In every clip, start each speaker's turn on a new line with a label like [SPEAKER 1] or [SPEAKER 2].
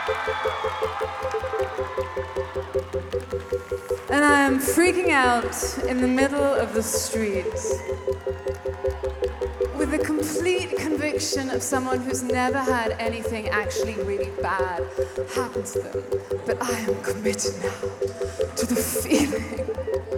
[SPEAKER 1] And I am freaking out in the middle of the street with the complete conviction of someone who's never had anything actually really bad happen to them. But I am committed now to the feeling.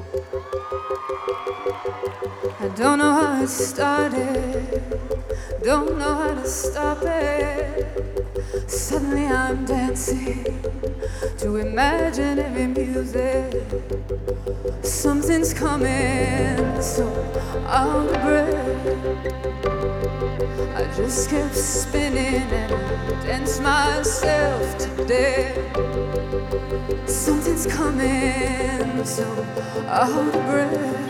[SPEAKER 1] I don't know how it started, don't know how to stop it. Suddenly I'm dancing to imaginary music. Something's coming, so out of breath. I just kept spinning and danced myself to death. Something's coming, so out of breath.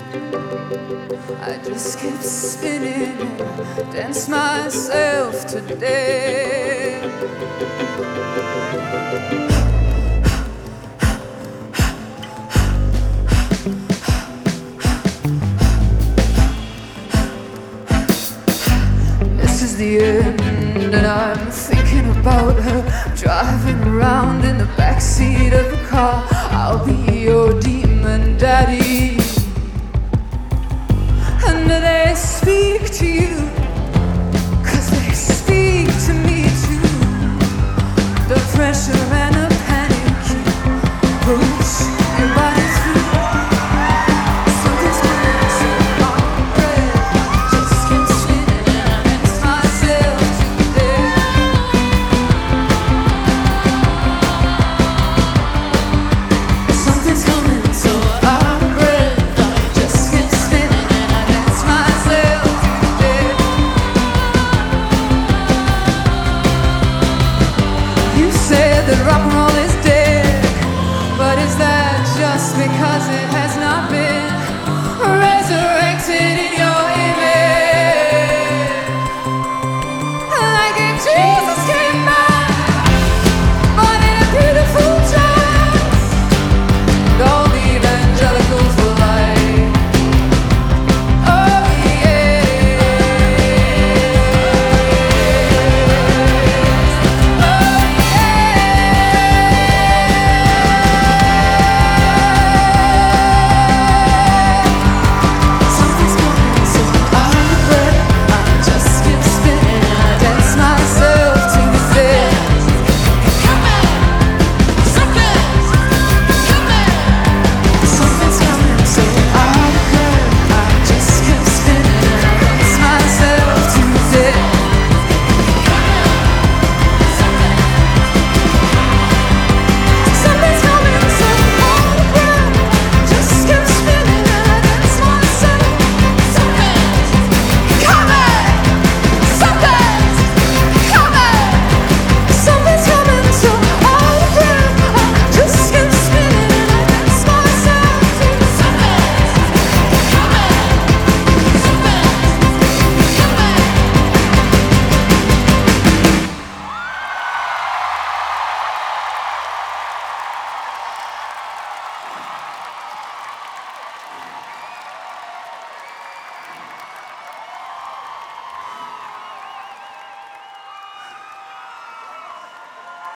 [SPEAKER 1] I just kept spinning and danced myself to death. This is the end, and I'm thinking about her driving around in the backseat of the car. I'll be your demon daddy, and they speak to you